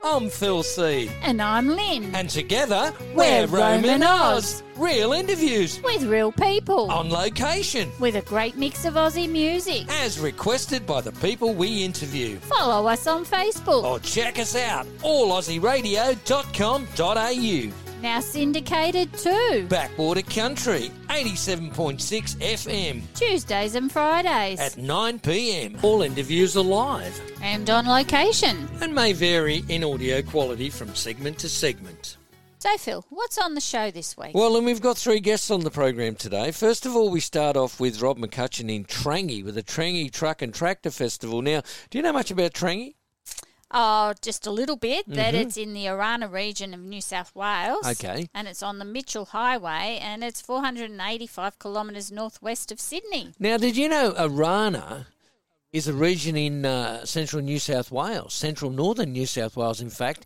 I'm Phil C. And I'm Lynn. And together, We're Roman Roman Oz. Real interviews. With real people. On location. With a great mix of Aussie music. As requested by the people we interview. Follow us on Facebook. Or check us out, allaussieradio.com.au. Now syndicated too. Backwater Country, 87.6 FM. Tuesdays and Fridays. At 9 p.m. All interviews are live. And on location. And may vary in audio quality from segment to segment. So, Phil, what's on the show this week? Well, and we've got three guests on the program today. First of all, we start off with Rob McCutcheon in Trangie with the Trangie Truck and Tractor Festival. Now, do you know much about Trangie? Oh, just a little bit. That it's in the Arana region of New South Wales. Okay. And it's on the Mitchell Highway, and it's 485 kilometres northwest of Sydney. Now, did you know Arana is a region in central New South Wales, central northern New South Wales, in fact,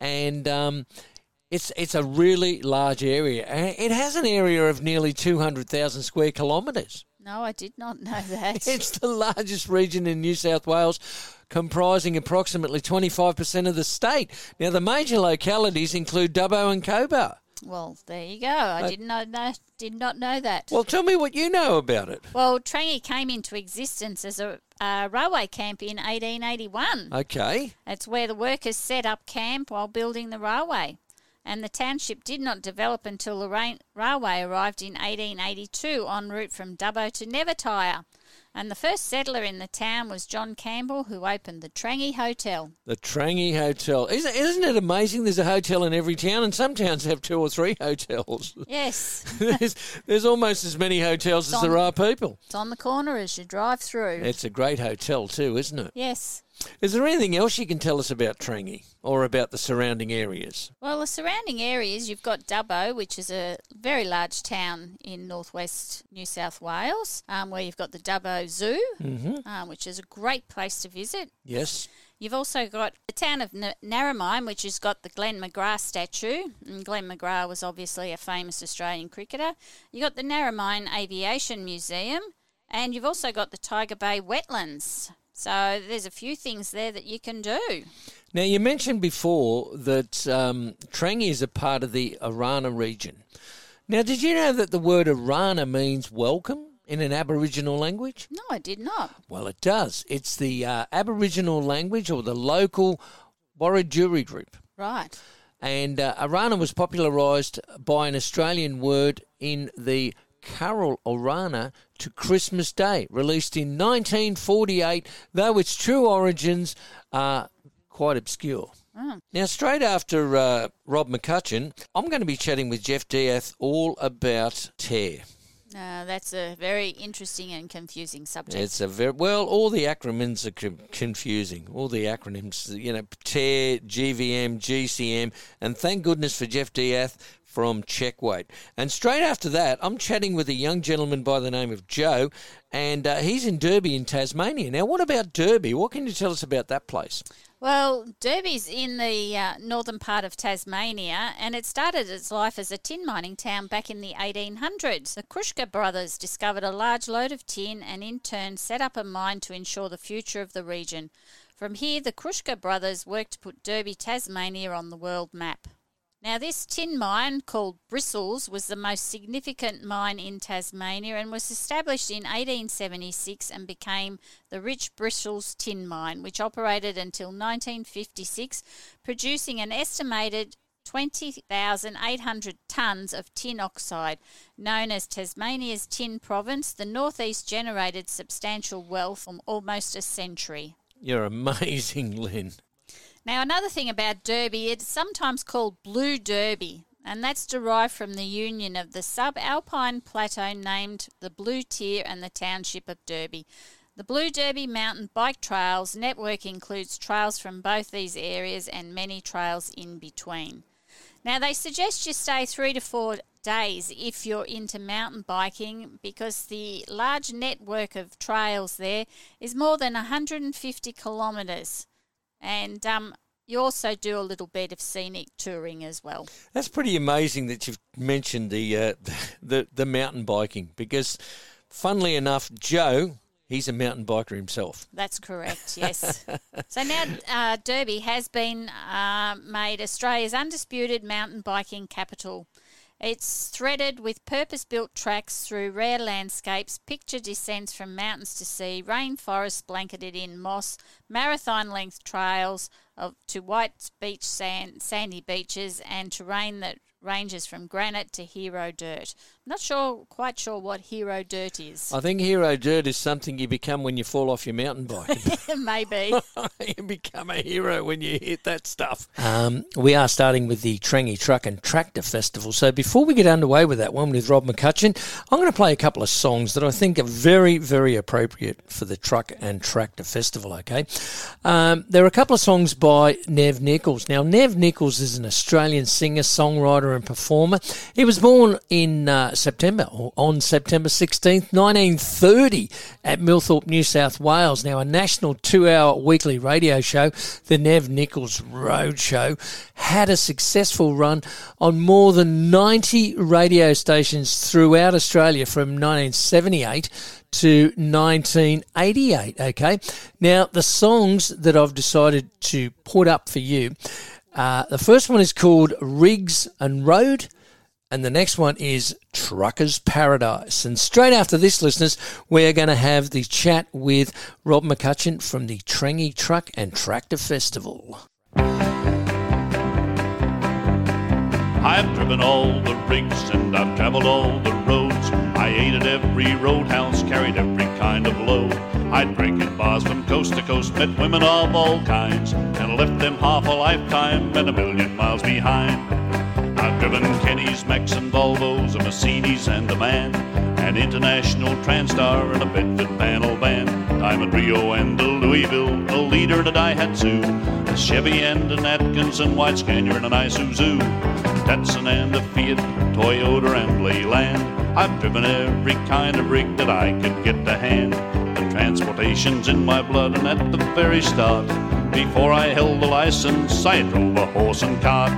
and it's a really large area. It has an area of nearly 200,000 square kilometres. No, I did not know that. It's the largest region in New South Wales, comprising approximately 25% of the state. Now, the major localities include Dubbo and Cobar. Well, there you go. I did not know that. Well, tell me what you know about it. Well, Trangie came into existence as a railway camp in 1881. Okay. It's where the workers set up camp while building the railway. And the township did not develop until the railway arrived in 1882 en route from Dubbo to Nevertire. And the first settler in the town was John Campbell, who opened the Trangie Hotel. The Trangie Hotel. Isn't it amazing there's a hotel in every town, and some towns have 2 or 3 hotels? Yes. there's almost as many hotels as there are people. It's on the corner as you drive through. It's a great hotel too, isn't it? Yes. Is there anything else you can tell us about Trangie or about the surrounding areas? Well, the surrounding areas, you've got Dubbo, which is a very large town in northwest New South Wales, where you've got the Dubbo Zoo, which is a great place to visit. Yes. You've also got the town of Narromine, which has got the Glenn McGrath statue. And Glenn McGrath was obviously a famous Australian cricketer. You've got the Narromine Aviation Museum, and you've also got the Tiger Bay Wetlands. So there's a few things there that you can do. Now, you mentioned before that Trangie is a part of the Arana region. Now, did you know that the word Arana means welcome in an Aboriginal language? No, I did not. Well, it does. It's the Aboriginal language or the local Waradjuri group. Right. And Arana was popularised by an Australian word in the Carol Orana to Christmas Day, released in 1948, though its true origins are quite obscure. Now, straight after Rob McCutcheon, I'm going to be chatting with Jeff Diath all about TARE. That's a very interesting and confusing subject. It's all the acronyms are confusing. All the acronyms, TARE, GVM, GCM, and thank goodness for Jeff Diath from Checkweight. And straight after that, I'm chatting with a young gentleman by the name of Joe, and he's in Derby in Tasmania. Now, what about Derby? What can you tell us about that place? Well, Derby's in the northern part of Tasmania, and it started its life as a tin mining town back in the 1800s. The Krushka brothers discovered a large load of tin and in turn set up a mine to ensure the future of the region. From here, the Krushka brothers worked to put Derby, Tasmania on the world map. Now, this tin mine, called Bristles, was the most significant mine in Tasmania and was established in 1876 and became the Rich Bristles Tin Mine, which operated until 1956, producing an estimated 20,800 tonnes of tin oxide. Known as Tasmania's Tin Province, the northeast generated substantial wealth for almost a century. You're amazing, Lynn. Now, another thing about Derby, it's sometimes called Blue Derby, and that's derived from the union of the subalpine plateau named the Blue Tier and the township of Derby. The Blue Derby mountain bike trails network includes trails from both these areas and many trails in between. Now, they suggest you stay 3 to 4 days if you're into mountain biking, because the large network of trails there is more than 150 kilometres. And you also do a little bit of scenic touring as well. That's pretty amazing that you've mentioned the mountain biking, because funnily enough, Joe He's a mountain biker himself. That's correct, yes. So now Derby has been made Australia's undisputed mountain biking capital. It's threaded with purpose-built tracks through rare landscapes, picture descents from mountains to sea, rainforests blanketed in moss, marathon-length trails to white beach sandy beaches, and terrain that ranges from granite to hero dirt. I'm not quite sure what hero dirt is. I think hero dirt is something you become when you fall off your mountain bike. Maybe. You become a hero when you hit that stuff. We are starting with the Trangie Truck and Tractor Festival. So before we get underway with that one with Rob McCutcheon, I'm going to play a couple of songs that I think are very, very appropriate for the Truck and Tractor Festival, okay? There are a couple of songs by Nev Nichols. Now, Nev Nichols is an Australian singer, songwriter and performer. He was born in on September 16th, 1930 at Millthorpe, New South Wales. Now, a national 2-hour weekly radio show, the Nev Nichols Road Show, had a successful run on more than 90 radio stations throughout Australia from 1978 to 1988, okay? Now, the songs that I've decided to put up for you, the first one is called Rigs and Road, and the next one is Trucker's Paradise. And straight after this, listeners, we're going to have the chat with Rob McCutcheon from the Trangie Truck and Tractor Festival. I've driven all the rigs and I've travelled all the roads. I ate at every roadhouse, carried every kind of load. I drank in bars from coast to coast, met women of all kinds, and left them half a lifetime and a million miles behind. I've driven Kenny's, Max and Volvos, a Mercedes and a Man, an International Transtar and a Bedford panel van, Diamond Rio and a Louisville, a Leader and a Daihatsu, a Chevy and an Atkinson, White Scanier and an Isuzu, Datsun and a Fiat, Toyota and Leyland. I've driven every kind of rig that I could get to hand. The transportation's in my blood, and at the very start, before I held the license, I drove a horse and cart.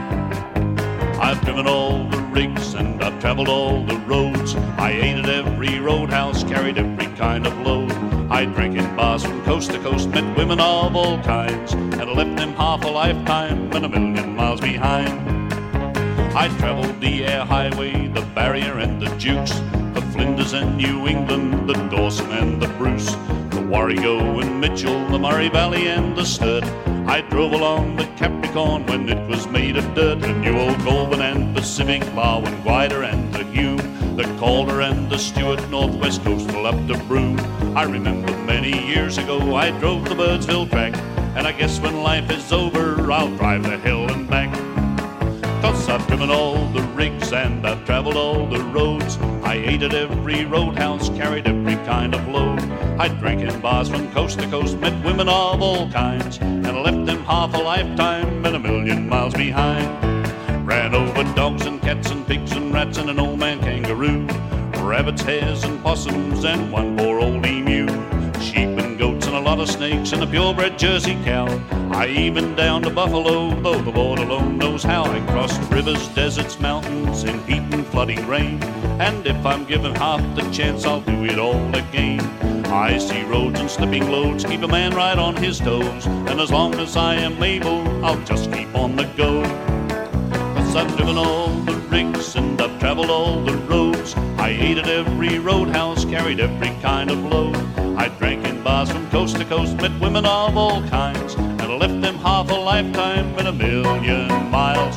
I've driven all the rigs and I've travelled all the roads. I ate at every roadhouse, carried every kind of load. I drank in bars from coast to coast, met women of all kinds, and left them half a lifetime and a million miles behind. I travelled the Air Highway, the Barrier and the Dukes, the Flinders and New England, the Dawson and the Bruce, the Warrego and Mitchell, the Murray Valley and the Stud. I drove along the Capricorn when it was made of dirt, the New Old Goulburn and Pacific, Bow and Guider and the Hume, the Calder and the Stewart, Northwest Coastal up to Broome. I remember many years ago I drove the Birdsville track, and I guess when life is over I'll drive the hill and back. 'Cause I've driven all the rigs and I've travelled all the roads. I ate at every roadhouse, carried every kind of load. I drank in bars from coast to coast, met women of all kinds, and left them half a lifetime and a million miles behind. Ran over dogs and cats and pigs and rats and an old man kangaroo, rabbits, hares and possums and one poor old emu, sheep and goats and a lot of snakes and a purebred Jersey cow. I even downed a buffalo, though the Lord alone knows how. I crossed rivers, deserts, mountains in heat and flooding rain, and if I'm given half the chance I'll do it all again. Icy roads and slipping loads keep a man right on his toes, and as long as I am able I'll just keep on the go. 'Cause I've driven all the rigs and I've travelled all the roads. I ate at every roadhouse, carried every kind of load. I drank in bars from coast to coast, met women of all kinds, and left them half a lifetime and a million miles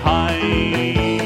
behind.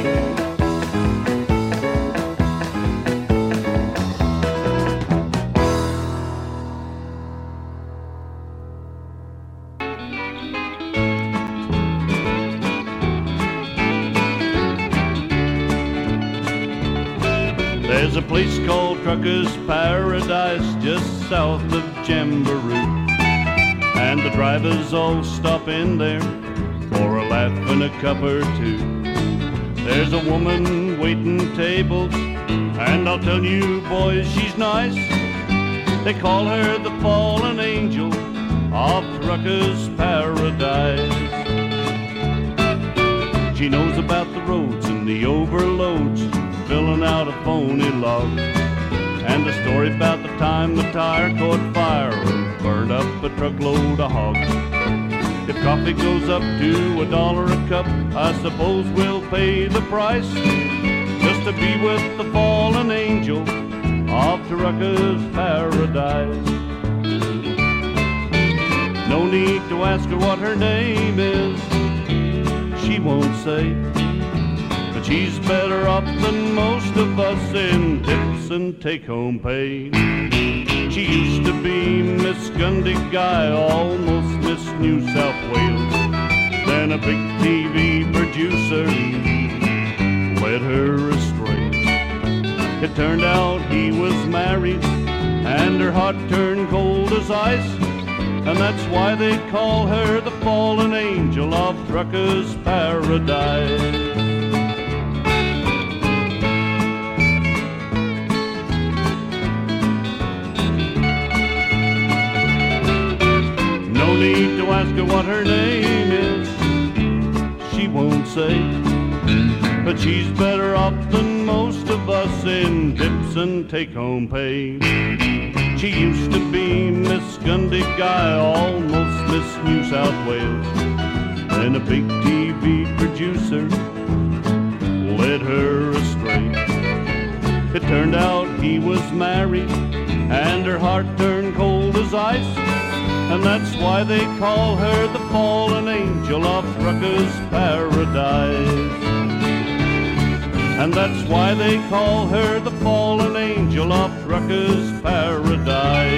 There's a place called Trucker's Paradise just south of Jamboree, and the drivers all stop in there for a laugh and a cup or two. There's a woman waiting tables, and I'll tell you boys she's nice. They call her the fallen angel of Trucker's Paradise. She knows about the roads and the overloads, filling out a phony log, and a story about the time the tire caught fire and burned up a truckload of hogs. If coffee goes up to $1 a cup, I suppose we'll pay the price just to be with the fallen angel of Trucker's Paradise. No need to ask her what her name is, she won't say, but she's better off than most of us in tips and take-home pay. She used to be Miss Gundy Guy, almost Miss New South Wales. Then a big TV producer led her astray. It turned out he was married, and her heart turned cold as ice, and that's why they call her the fallen angel of Trucker's Paradise. No need to ask her what her name is, she won't say, but she's better off than most of us in tips and take-home pay. She used to be Miss Gundy Guy, almost Miss New South Wales. Then a big TV producer led her astray. It turned out he was married, and her heart turned cold as ice, and that's why they call her the fallen angel of Trucker's Paradise. And that's why they call her the fallen angel of Trucker's Paradise.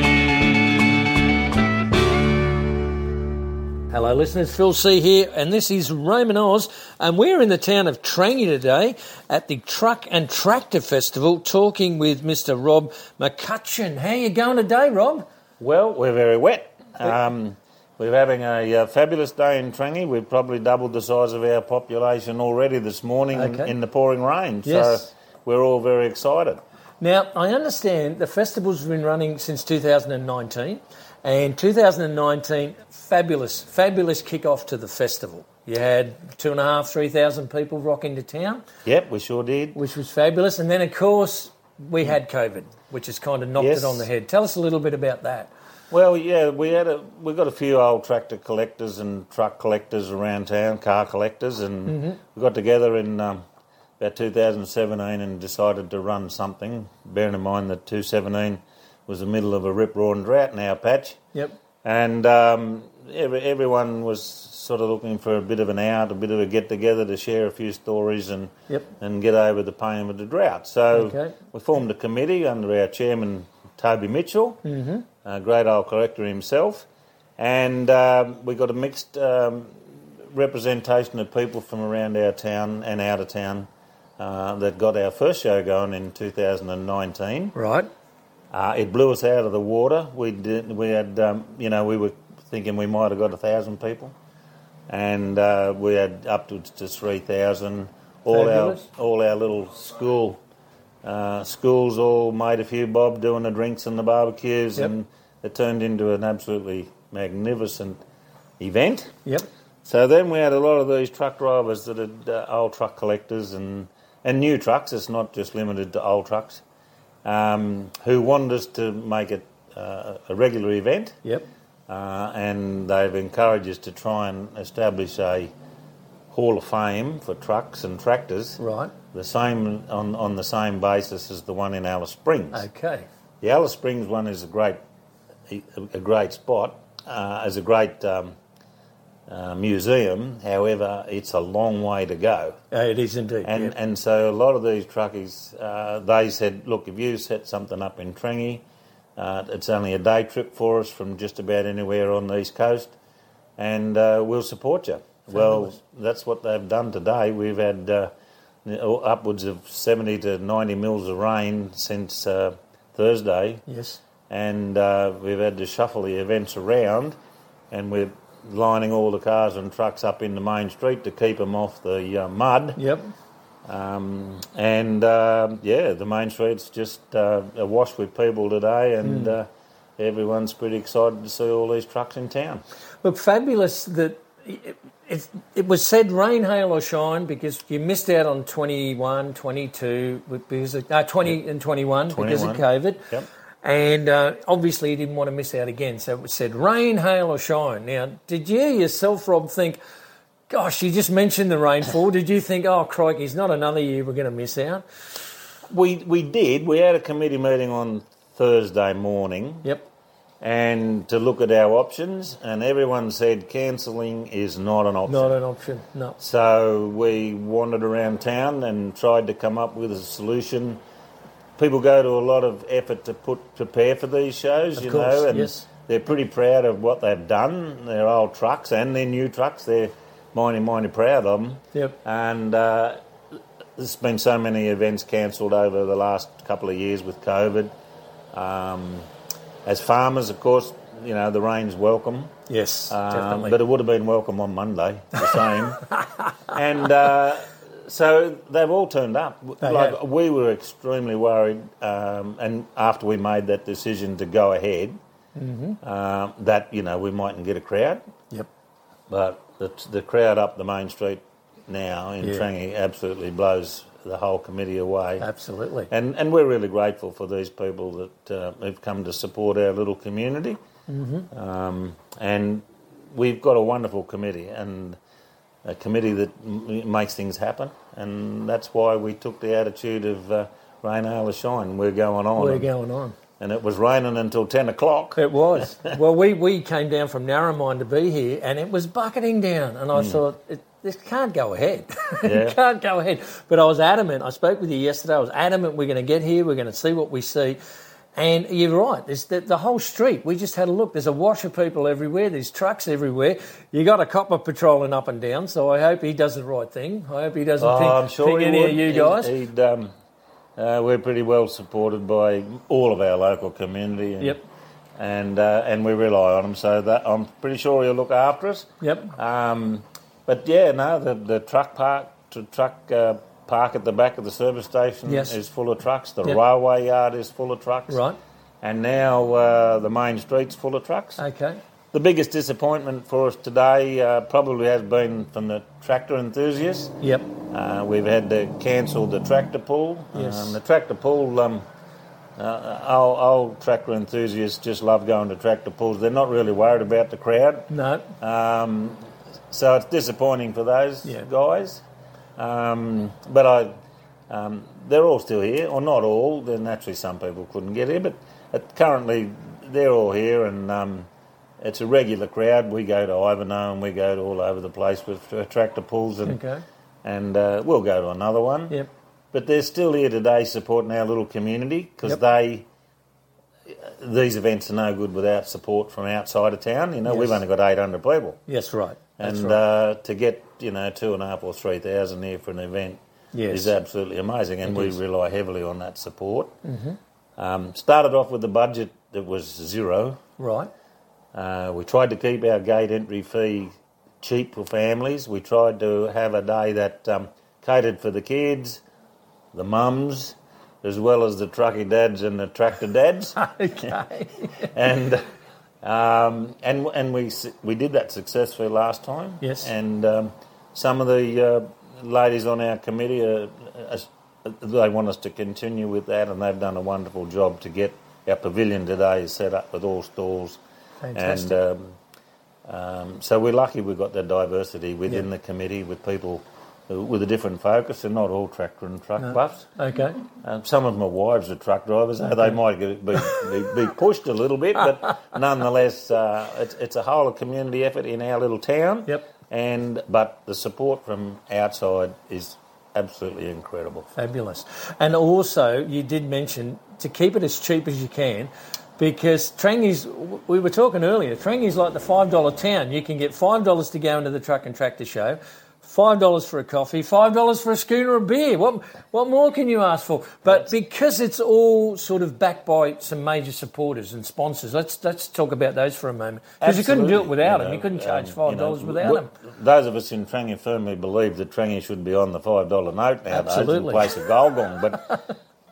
Hello listeners, Phil C here, and this is Roman Oz, and we're in the town of Trangie today at the Truck and Tractor Festival talking with Mr. Rob McCutcheon. How you going today, Rob? Well, we're very wet. We're having a fabulous day in Trangie. We've probably doubled the size of our population already this morning in the pouring rain. Yes. So we're all very excited. Now, I understand the festival's been running since 2019, and 2019, fabulous kick-off to the festival. You had 2,500, 3,000 people rock into town. Yep, we sure did. Which was fabulous. And then, of course, we had COVID, which has kind of knocked it on the head. Tell us a little bit about that. Well, yeah, we got a few old tractor collectors and truck collectors around town, car collectors, and we got together in about 2017 and decided to run something, bearing in mind that 2017 was the middle of a rip-roaring drought in our patch. Yep. And everyone was sort of looking for a bit of an out, a bit of a get-together to share a few stories and get over the pain of the drought. So we formed a committee under our chairman, Toby Mitchell, a great old collector himself, and we got a mixed representation of people from around our town and out of town that got our first show going in 2019. Right. It blew us out of the water. We were thinking we might have got 1,000 people, and we had up to 3,000. All our little schools all made a few bob doing the drinks and the barbecues, and it turned into an absolutely magnificent event. Yep. So then we had a lot of these truck drivers that had old truck collectors and new trucks. It's not just limited to old trucks, who wanted us to make it a regular event. Yep. And they've encouraged us to try and establish a Hall of Fame for trucks and tractors. Right. The same on the same basis as the one in Alice Springs. Okay. The Alice Springs one is a great spot, as a great museum. However, it's a long way to go. It is indeed. And so a lot of these truckies, they said, look, if you set something up in Trangie, it's only a day trip for us from just about anywhere on the East Coast, and we'll support you. Fabulous. Well, that's what they've done today. We've had upwards of 70 to 90 mils of rain since Thursday. Yes. And we've had to shuffle the events around, and we're lining all the cars and trucks up in the main street to keep them off the mud. Yep. The main street's just awash with people today, and everyone's pretty excited to see all these trucks in town. Look, fabulous that it was said rain, hail or shine because you missed out on 21, 22, because of, 20 and 21 because of COVID. Yep. And obviously you didn't want to miss out again. So it was said rain, hail or shine. Now, did you yourself, Rob, think, gosh, you just mentioned the rainfall. Did you think, oh, crikey, it's not another year we're going to miss out? We did. We had a committee meeting on Thursday morning. Yep. And to look at our options, and everyone said cancelling is not an option. Not an option, no. So we wandered around town and tried to come up with a solution. People go to a lot of effort to prepare for these shows, of course, and yes. They're pretty proud of what they've done. Their old trucks and their new trucks, they're mighty proud of them. Yep. And there's been so many events cancelled over the last couple of years with COVID. As farmers, of course, the rain's welcome. Yes, definitely. But it would have been welcome on Monday, the same. And so they've all turned up. We were extremely worried, and after we made that decision to go ahead, that, we mightn't get a crowd. Yep. But the crowd up the main street now in Trangie absolutely blows the whole committee away. Absolutely. And we're really grateful for these people that have come to support our little community. And we've got a wonderful committee and a committee that makes things happen. And that's why we took the attitude of rain, hail or shine. We're going on. We're going on. And it was raining until 10 o'clock. It was. Well, we came down from Narromine to be here and it was bucketing down. And I thought, this can't go ahead. It can't go ahead. But I was adamant. I spoke with you yesterday. I was adamant we're going to get here. We're going to see what we see. And you're right. There's the whole street. We just had a look. There's a wash of people everywhere. There's trucks everywhere. You got a copper patrolling up and down. So I hope he does the right thing. I hope he doesn't think any of you guys. We're pretty well supported by all of our local community. And we rely on him. So that I'm pretty sure he'll look after us. Yep. But the truck park at the back of the service station is full of trucks. The railway yard is full of trucks. Right. And now the main street's full of trucks. Okay. The biggest disappointment for us today probably has been from the tractor enthusiasts. Yep. We've had to cancel the tractor pull. Yes. The tractor pull, old tractor enthusiasts just love going to tractor pulls. They're not really worried about the crowd. No. So it's disappointing for those guys. But they're all still here, or not all. Then naturally some people couldn't get here, but currently they're all here, and it's a regular crowd. We go to Ivanhoe and we go to all over the place with tractor pulls, and we'll go to another one. Yep. But they're still here today supporting our little community because these events are no good without support from outside of town. We've only got 800 people. Yes, right. That's and to get 2,500 or 3,000 here for an event is absolutely amazing, and we rely heavily on that support. Started off with a budget that was zero. Right. We tried to keep our gate entry fee cheap for families. We tried to have a day that catered for the kids, the mums, as well as the trucky dads and the tractor dads. Okay. And we did that successfully last time. Yes. And some of the ladies on our committee, they want us to continue with that, and they've done a wonderful job to get our pavilion today set up with all stalls. Fantastic. And so we're lucky we've got that diversity within the committee with people with a different focus. They're not all tractor and truck buffs. Okay. Some of them are wives of truck drivers. So they might be pushed a little bit, but nonetheless, it's a whole community effort in our little town. Yep. But the support from outside is absolutely incredible. Fabulous. And also, you did mention to keep it as cheap as you can, because Trangie's, we were talking earlier, Trangie's like the $5 town. You can get $5 to go into the truck and tractor show, $5 for a coffee, $5 for a schooner of beer. What more can you ask for? But because it's all sort of backed by some major supporters and sponsors, let's talk about those for a moment. Because you couldn't do it without them. You couldn't charge $5 without them. Those of us in Trangie firmly believe that Trangie should be on the $5 note nowadays in place of Golgong. But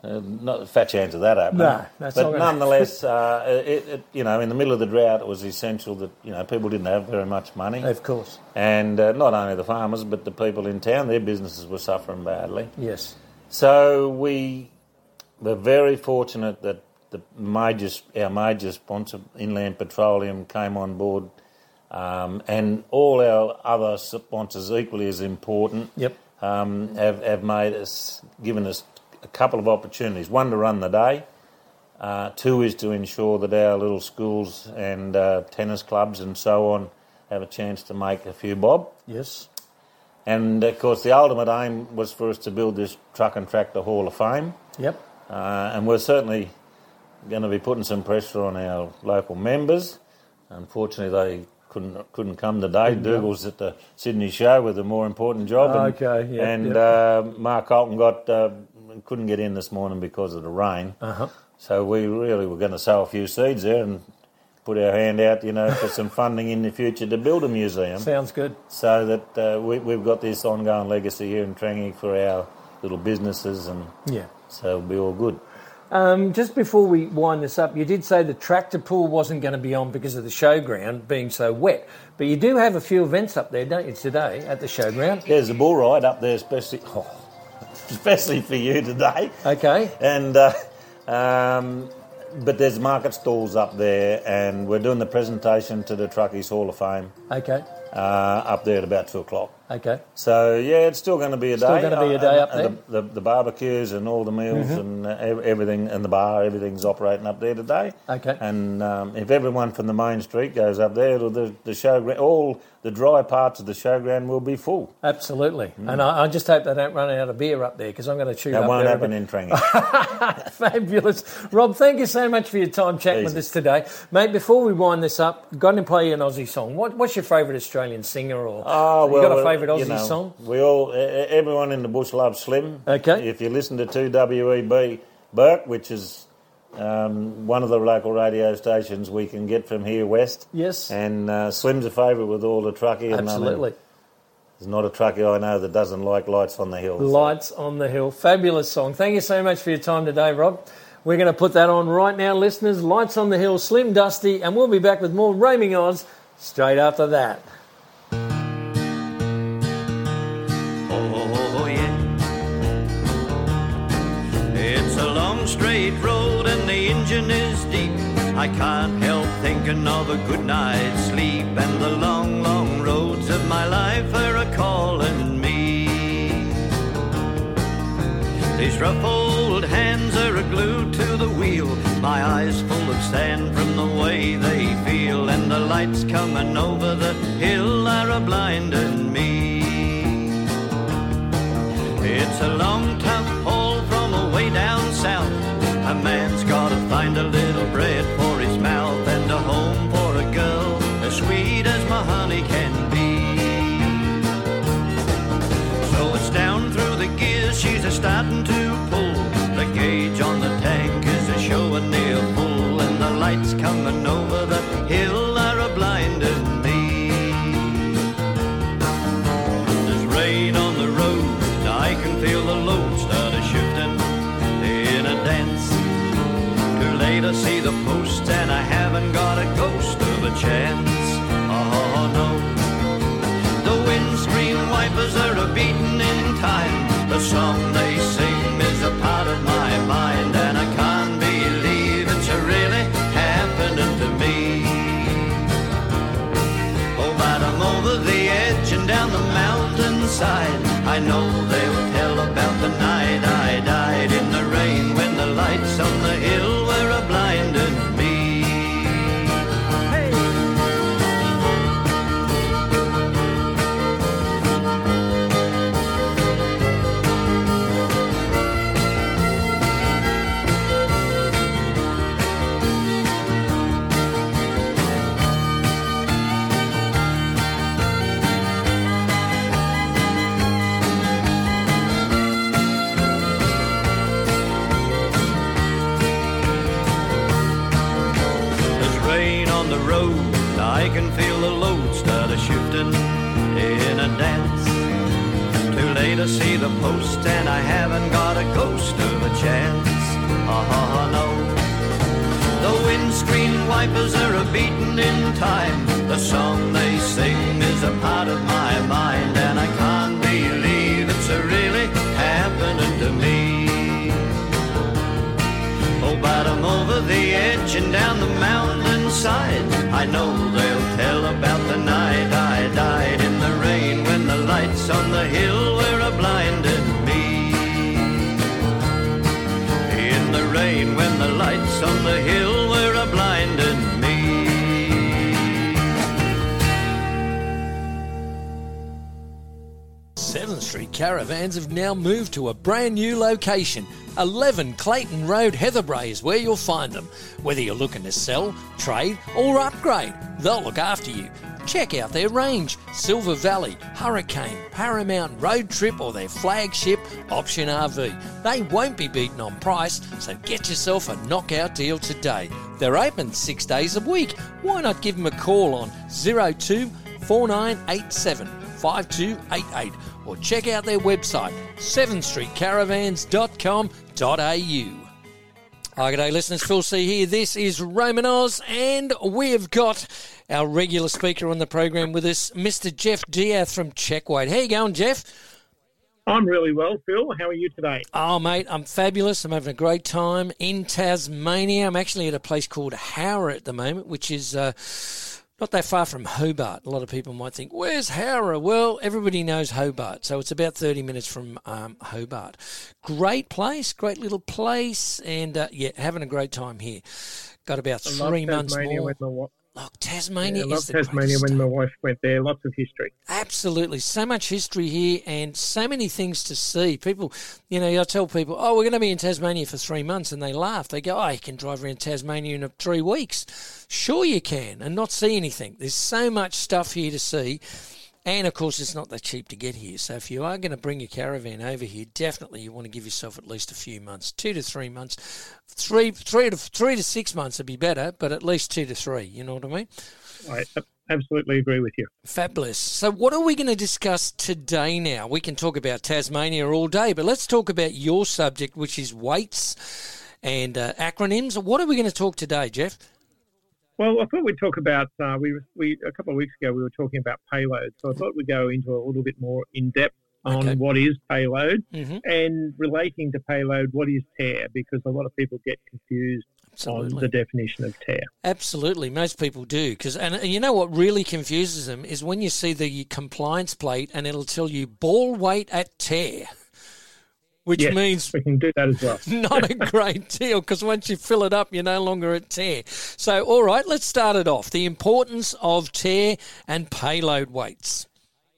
not a fat chance of that happening. No, that's not but gonna nonetheless, in the middle of the drought, it was essential that people didn't have very much money. Of course. And not only the farmers, but the people in town, their businesses were suffering badly. Yes. So we were very fortunate that our major sponsor, Inland Petroleum, came on board, and all our other sponsors, equally as important, have given us a couple of opportunities. One, to run the day. Two is to ensure that our little schools and tennis clubs and so on have a chance to make a few bob. Yes. And, of course, the ultimate aim was for us to build this Truck and Tractor Hall of Fame. Yep. And we're certainly going to be putting some pressure on our local members. Unfortunately, they couldn't come today. Dougal's at the Sydney show with a more important job. Mark Colton couldn't get in this morning because of the rain. Uh-huh. So we really were going to sow a few seeds there and put our hand out, for some funding in the future to build a museum. Sounds good. So that we've got this ongoing legacy here in Trangie for our little businesses, and so it'll be all good. Just before we wind this up, you did say the tractor pull wasn't going to be on because of the showground being so wet, but you do have a few events up there, don't you, today at the showground? There's a bull ride up there, especially for you today. Okay. And but there's market stalls up there, and we're doing the presentation to the Truckies Hall of Fame. Okay. Up there at about 2 o'clock. Okay. So, it's still going to be a day. Still going to be a day up there? The barbecues and all the meals and everything, and the bar, everything's operating up there today. Okay. And if everyone from the main street goes up there, the showground, all the dry parts of the showground will be full. Absolutely. And I just hope they don't run out of beer up there, because I'm going to chew up there. That won't happen in Trangie. Fabulous. Rob, thank you so much for your time chatting with us today. Mate, before we wind this up, got to play an Aussie song. What's your favourite Australian singer, or you got a favourite Aussie song? Everyone in the bush loves Slim. Okay. If you listen to 2WEB Burke, which is one of the local radio stations we can get from here west. Yes. And Slim's a favourite with all the truckie. Absolutely. There's not a truckie I know that doesn't like Lights on the Hill. Lights on the Hill. Fabulous song. Thank you so much for your time today, Rob. We're going to put that on right now, listeners. Lights on the Hill, Slim Dusty, and we'll be back with more Roaming Oz straight after that. Straight road and the engine is deep. I can't help thinking of a good night's sleep, and the long, long roads of my life are a-calling me. These rough old hands are glued to the wheel, my eyes full of sand from the way they feel, and the lights coming over the hill are a-blinding me. It's a long, tough haul from away down south. A man's gotta find a little bread for his mouth, and a home for a girl as sweet as my honey can be. So it's down through the gears, she's a-starting to pull. The gauge on the tank is a-showing near full, and the lights coming over the hill are a-blinding me. There's rain on the road, I can feel the load start a-shifting in a dance. Too late to see the post, and I haven't got a ghost of a chance. Oh no, the windscreen wipers are a-beating in time. The song they sing is a part of my mind, and I can't believe it's really happening to me. Oh, but I'm over the edge and down the mountainside. I know they'll tell about the night I died in the rain, when the lights on the hill were a-blinding me. Hey. I can feel the load start a-shifting in a dance. Too late to see the post, and I haven't got a ghost of a chance. no. The windscreen wipers are a beating in time. The song they sing is a part of my mind, and I can't believe it's really happening to me. Oh, but I'm over the edge and down the mountainside. I know they'll tell about the night I died in the rain when the lights on the hill were a-blinding me. In the rain when the lights on the hill were a-blinding me. 7th Street Caravans have now moved to a brand new location. 11 Clayton Road, Heatherbrae is where you'll find them. Whether you're looking to sell, trade or upgrade, they'll look after you. Check out their range: Silver Valley, Hurricane, Paramount, Road Trip or their flagship Option RV. They won't be beaten on price, so get yourself a knockout deal today. They're open 6 days a week. Why not give them a call on 02 4987 5288 or check out their website 7thstreetcaravans.com.au. Hi, g'day listeners, Phil C here. This is Roman Oz, and we've got our regular speaker on the program with us, Mr. Jeff Diath from Checkweight. How you going, Jeff? I'm really well, Phil. How are you today? Oh, mate, I'm fabulous. I'm having a great time in Tasmania. I'm actually at a place called Howrah at the moment, which is not that far from Hobart. A lot of people might think, where's Howrah? Well, everybody knows Hobart, so it's about 30 minutes from Hobart. Great place, great little place, and having a great time here. Got about 3 months more. Look, Tasmania I love is the Tasmania when my wife went there. Lots of history. Absolutely. So much history here and so many things to see. People, I tell people, we're going to be in Tasmania for 3 months, and they laugh. They go, you can drive around Tasmania in 3 weeks. Sure you can, and not see anything. There's so much stuff here to see. And, of course, it's not that cheap to get here. So if you are going to bring your caravan over here, definitely you want to give yourself at least a few months, 2 to 3 months. Three to 6 months would be better, but at least 2 to 3. You know what I mean? I absolutely agree with you. Fabulous. So what are we going to discuss today now? We can talk about Tasmania all day, but let's talk about your subject, which is weights and acronyms. What are we going to talk today, Jeff? Well, I thought we'd talk about, we a couple of weeks ago we were talking about payload, so I thought we'd go into a little bit more in-depth on what is payload and relating to payload, what is tear, because a lot of people get confused on the definition of tear. Absolutely, most people do. And you know what really confuses them is when you see the compliance plate and it'll tell you ball weight at tear. Which means we can do that as well. Not a great deal, because once you fill it up, you're no longer at tear. So, all right, let's start it off. The importance of tear and payload weights.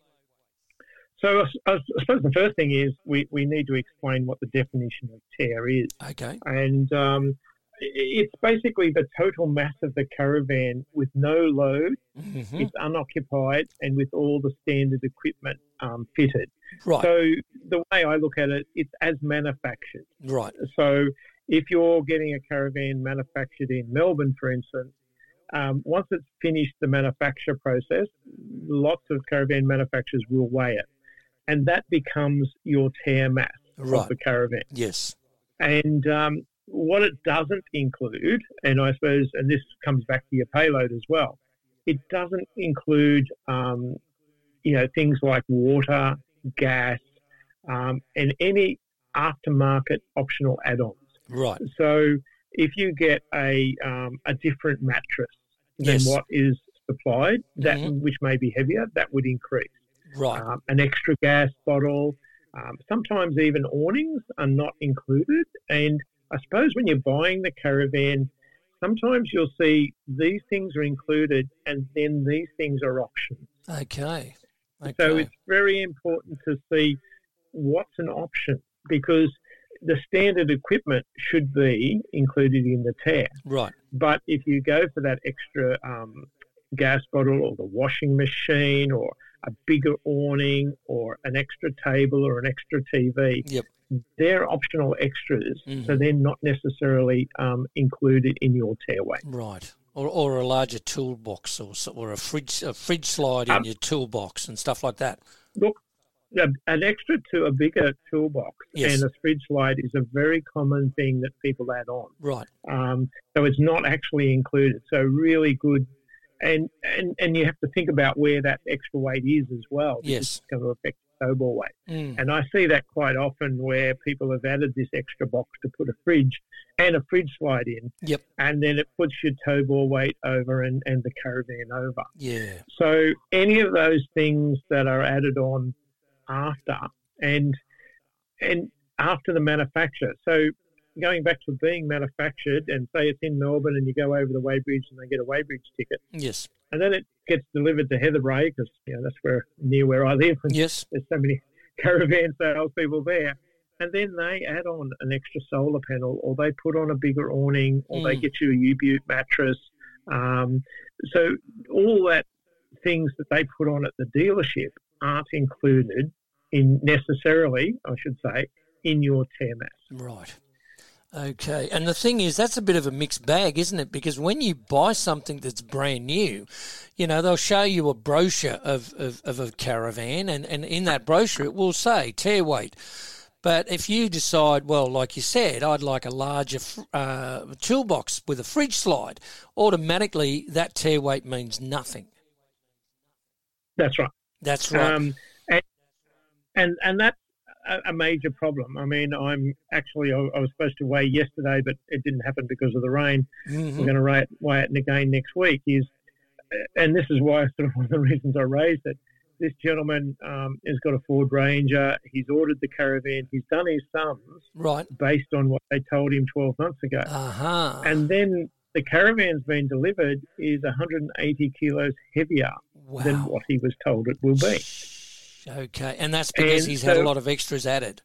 So I suppose the first thing is we need to explain what the definition of tear is. Okay. And it's basically the total mass of the caravan with no load, it's unoccupied, and with all the standard equipment fitted. Right. So the way I look at it, it's as manufactured. Right. So if you're getting a caravan manufactured in Melbourne, for instance, once it's finished the manufacture process, lots of caravan manufacturers will weigh it. And that becomes your tear mass of the caravan. Yes. And what it doesn't include, and I suppose, and this comes back to your payload as well, it doesn't include, things like water, gas, and any aftermarket optional add-ons. Right. So if you get a different mattress than what is supplied, that which may be heavier, that would increase. Right. An extra gas bottle, sometimes even awnings are not included. And I suppose when you're buying the caravan, sometimes you'll see these things are included and then these things are options. Okay. So it's very important to see what's an option, because the standard equipment should be included in the tear. Right. But if you go for that extra gas bottle or the washing machine or a bigger awning or an extra table or an extra TV, they're optional extras, so they're not necessarily included in your tear weight. Right. Or a larger toolbox or a fridge slide in your toolbox and stuff like that. Look, an extra to a bigger toolbox and a fridge slide is a very common thing that people add on. Right. So it's not actually included. So really good. And you have to think about where that extra weight is as well. Yes. It's going to affect the tow ball weight. And I see that quite often where people have added this extra box to put a fridge and a fridge slide in. Yep. And then it puts your tow ball weight over and the caravan over. Yeah. So any of those things that are added on after and after the manufacture. So going back to being manufactured, and say it's in Melbourne and you go over the weighbridge and they get a weighbridge ticket. Yes. And then it gets delivered to Heatherbrae because, that's near where I live. And yes. There's so many caravan salespeople there. And then they add on an extra solar panel, or they put on a bigger awning, or they get you a U-Butte mattress. So all that things that they put on at the dealership aren't included in your tear mass. Right. Okay. And the thing is, that's a bit of a mixed bag, isn't it? Because when you buy something that's brand new, they'll show you a brochure of a caravan, and in that brochure it will say tear weight. But if you decide, well, like you said, I'd like a larger toolbox with a fridge slide, automatically that tear weight means nothing. That's right. That's right. And that's a major problem. I mean, I was supposed to weigh yesterday, but it didn't happen because of the rain. Mm-hmm. We're going to weigh it again next week. And this is why sort of one of the reasons I raised it. This gentleman has got a Ford Ranger. He's ordered the caravan. He's done his sums based on what they told him 12 months ago. Uh-huh. And then the caravan's been delivered is 180 kilos heavier than what he was told it will be. Okay, and that's because he's had a lot of extras added.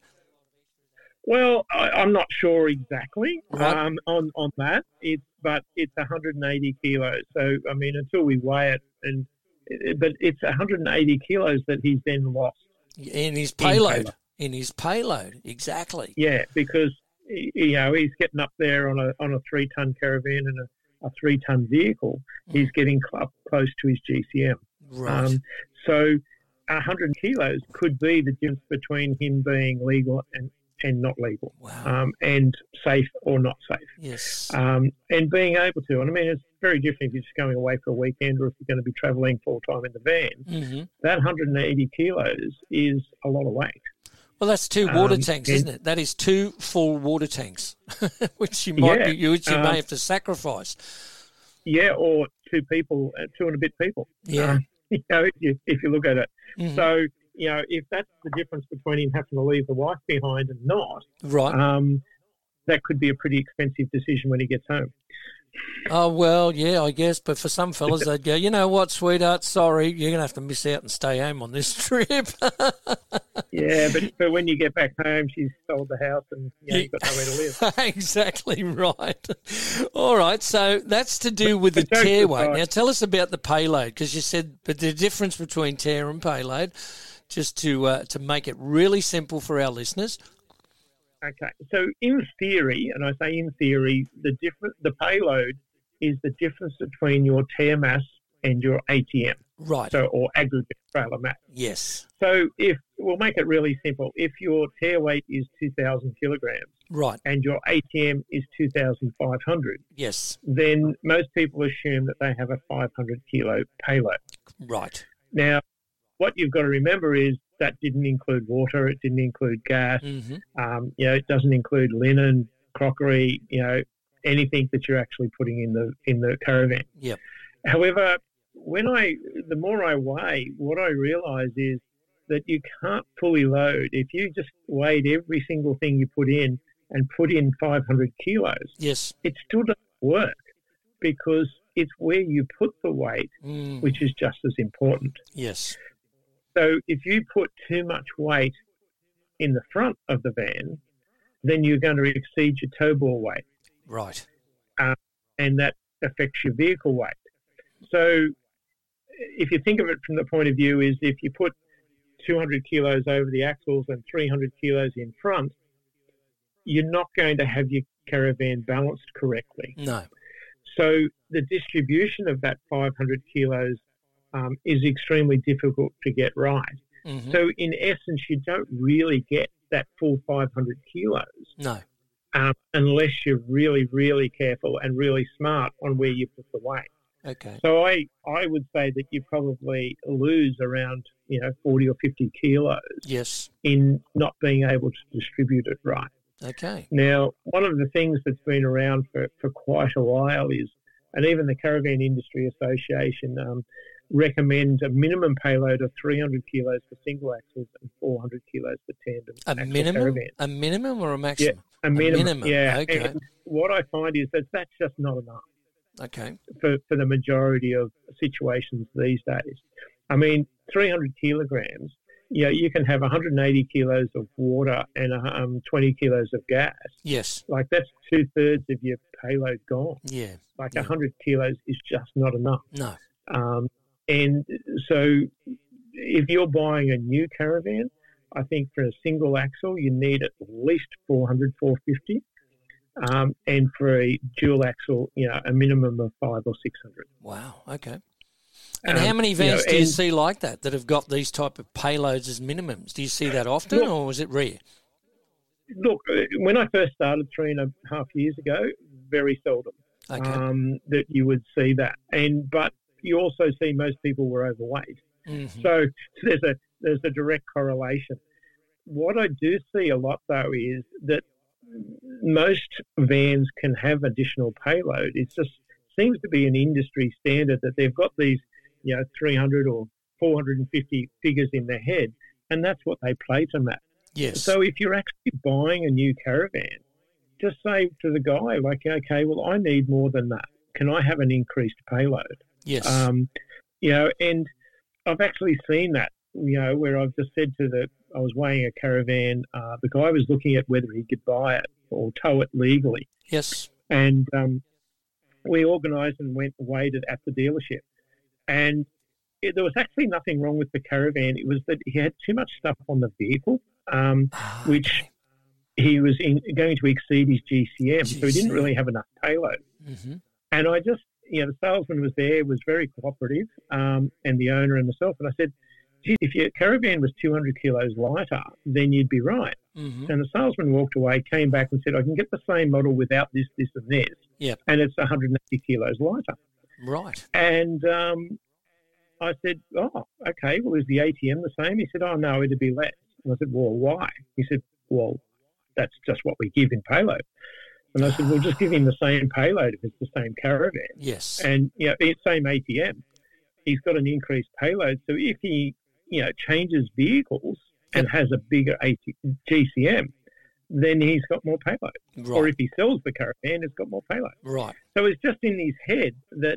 Well, I'm not sure exactly on that. But it's 180 kilos. So, I mean, until we weigh it, but it's 180 kilos that he's then lost. In his payload. In his payload, exactly. Yeah, because, he's getting up there on a 3-ton caravan and a 3-ton vehicle. He's getting close to his GCM. Right. So 100 kilos could be the difference between him being legal and not legal. Wow. And safe or not safe. Yes. And being able to. And I mean, it's very different if you're just going away for a weekend or if you're going to be travelling full-time in the van. Mm-hmm. That 180 kilos is a lot of weight. Well, that's 2 water tanks, isn't it? That is 2 full water tanks, which you may have to sacrifice. Yeah, or 2 people, 2 and a bit people. Yeah. If you look at it. Mm-hmm. So, if that's the difference between him having to leave the wife behind and not, that could be a pretty expensive decision when he gets home. Oh, well, yeah, I guess. But for some fellas, they'd go, you know what, sweetheart, sorry, you're going to have to miss out and stay home on this trip. Yeah, but when you get back home, she's sold the house and you've got nowhere to live. Exactly right. All right, so that's to do with the tear weight. Now, tell us about the payload, because you said but the difference between tear and payload, just to make it really simple for our listeners. Okay, so in theory, and I say in theory, the payload is the difference between your tear mass and your ATM. Right. So, or aggregate trailer mass. Yes. So we'll make it really simple. If your tear weight is 2,000 kilograms. Right. And your ATM is 2,500. Yes. Then most people assume that they have a 500 kilo payload. Right. Now, what you've got to remember is that didn't include water, it didn't include gas, mm-hmm. It doesn't include linen, crockery, anything that you're actually putting in the caravan. Yep. However, the more I weigh, what I realise is that you can't fully load. If you just weighed every single thing you put in and put in 500 kilos, yes, it still doesn't work because it's where you put the weight, which is just as important. Yes. So if you put too much weight in the front of the van, then you're going to exceed your tow ball weight. Right. And that affects your vehicle weight. So if you think of it from the point of view is if you put 200 kilos over the axles and 300 kilos in front, you're not going to have your caravan balanced correctly. No. So the distribution of that 500 kilos is extremely difficult to get right. Mm-hmm. So in essence, you don't really get that full 500 kilos. No. Unless you're really, really careful and really smart on where you put the weight. Okay. So I would say that you probably lose around 40 or 50 kilos. Yes. In not being able to distribute it right. Okay. Now, one of the things that's been around for quite a while is, and even the Caravan Industry Association recommends a minimum payload of 300 kilos for single axles and 400 kilos for tandem axle caravan. A minimum or a maximum? Yeah, a minimum. Yeah. Okay. And what I find is that's just not enough. Okay. For the majority of situations these days. I mean, 300 kilograms, you can have 180 kilos of water and 20 kilos of gas. Yes. Like that's 2/3 of your payload gone. Yeah. Like 100 kilos is just not enough. No. And so if you're buying a new caravan, I think for a single axle, you need at least 400, 450. And for a dual axle, a minimum of 500 or 600. Wow. Okay. And how many vans do you see like that have got these type of payloads as minimums? Do you see that often, or is it rare? Look, when I first started 3.5 years ago, very seldom that you would see that. But you also see most people were overweight. Mm-hmm. So there's a direct correlation. What I do see a lot, though, is that most vans can have additional payload. It just seems to be an industry standard that they've got these 300 or 450 figures in their head, and that's what they play to that. Yes. So if you're actually buying a new caravan, just say to the guy, like, okay, well, I need more than that. Can I have an increased payload? Yes. And I've actually seen that, where I've just said I was weighing a caravan, the guy was looking at whether he could buy it or tow it legally. Yes. And we organised and went and weighed it at the dealership. And there was actually nothing wrong with the caravan. It was that he had too much stuff on the vehicle, which he was going to exceed his GCM, so he didn't really have enough payload. Mm-hmm. And I just, the salesman was there, was very cooperative, and the owner and myself. And I said, gee, if your caravan was 200 kilos lighter, then you'd be right. Mm-hmm. And the salesman walked away, came back and said, I can get the same model without this, this and this. Yep. And it's 180 kilos lighter. Right. And I said, oh, okay, well, is the ATM the same? He said, oh, no, it'd be less. And I said, well, why? He said, well, that's just what we give in payload. And I said, well, just give him the same payload if it's the same caravan. Yes. And, same ATM. He's got an increased payload. So if he, changes vehicles and has a bigger GCM, then he's got more payload. Right. Or if he sells the caravan, it's got more payload. Right. So it's just in his head that,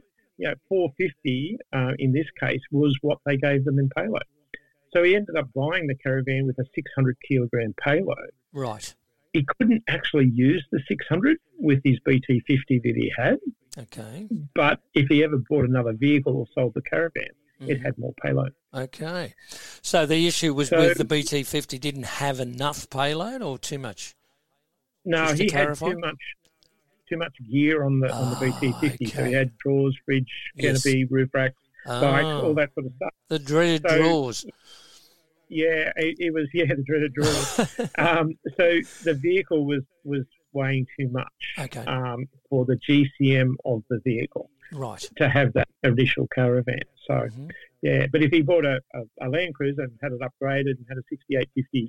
450 in this case was what they gave them in payload. So he ended up buying the caravan with a 600 kilogram payload. Right. He couldn't actually use the 600 with his BT50 that he had. Okay. But if he ever bought another vehicle or sold the caravan, it had more payload. Okay. So the issue was with the BT50 didn't have enough payload or too much? No, he had too much gear on the BT50. Okay. So he had drawers, fridge, canopy, roof racks, bikes, all that sort of stuff. The dreaded drawers. Yeah, it was, the dreaded drawers. So the vehicle was weighing too much for the GCM of the vehicle. Right. To have that initial caravan. So, but if he bought a Land Cruiser and had it upgraded and had a 6850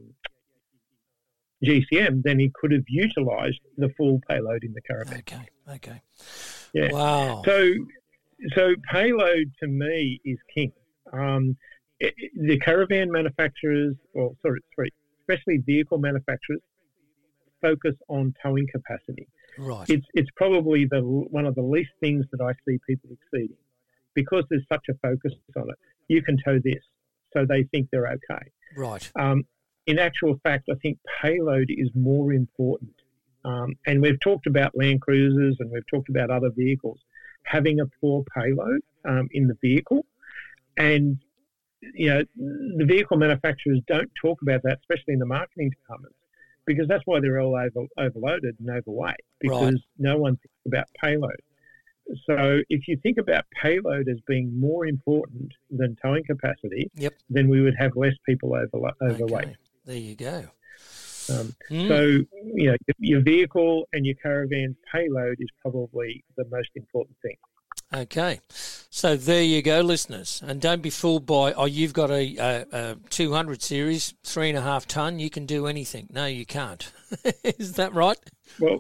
GCM, then he could have utilised the full payload in the caravan. Okay. Yeah. Wow. So payload to me is king. The caravan manufacturers, especially vehicle manufacturers, focus on towing capacity. Right. It's probably one of the least things that I see people exceeding because there's such a focus on it. You can tow this, so they think they're okay. Right. In actual fact, I think payload is more important. And we've talked about Land Cruisers and we've talked about other vehicles having a poor payload in the vehicle. And, the vehicle manufacturers don't talk about that, especially in the marketing departments, because that's why they're all overloaded and overweight, because no one thinks about payload. So if you think about payload as being more important than towing capacity, then we would have less people overweight. Okay. There you go. So, your vehicle and your caravan's payload is probably the most important thing. Okay. So there you go, listeners. And don't be fooled by, you've got a 200 series, 3.5 ton, you can do anything. No, you can't. Is that right? Well,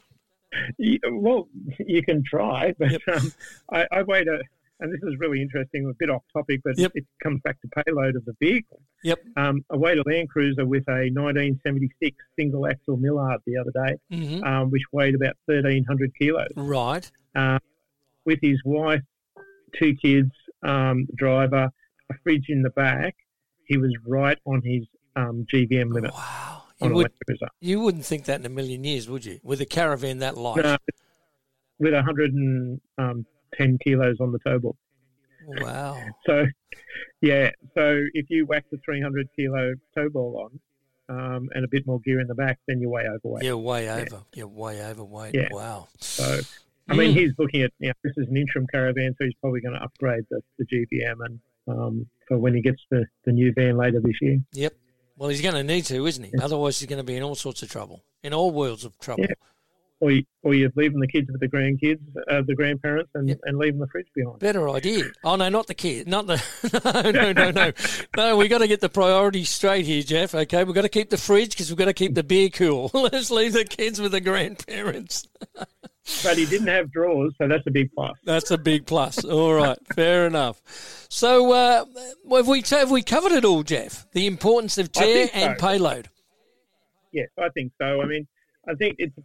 you can try, but I weighed and this is really interesting, a bit off topic, but it comes back to payload of the vehicle. I weighed a Land Cruiser with a 1976 single axle Millard the other day, which weighed about 1,300 kilos. Right. With his wife, 2 kids, the driver, a fridge in the back, he was right on his GVM limit. Wow. You wouldn't think that in a million years, would you? With a caravan that light? No, with 110 kilos on the tow ball. Wow. So if you whack the 300 kilo tow ball on and a bit more gear in the back, then you're way overweight. You're way over. You're way overweight. Yeah. Wow. So, I mean, he's looking at, this is an interim caravan, so he's probably going to upgrade the GVM and for when he gets the new van later this year. Yep. Well, he's going to need to, isn't he? Otherwise, he's going to be in all sorts of trouble, in all worlds of trouble. Yeah. Or you're leaving the kids with the the grandparents, and leaving the fridge behind. Better idea. Oh, no, not the kid. Not the... No. No, we got to get the priorities straight here, Jeff, okay? We've got to keep the fridge because we've got to keep the beer cool. Let's leave the kids with the grandparents. But he didn't have drawers, so that's a big plus. That's a big plus. All right, fair enough. So have we covered it all, Jeff? The importance of tear and payload? Yes, I think so. I mean, I think it's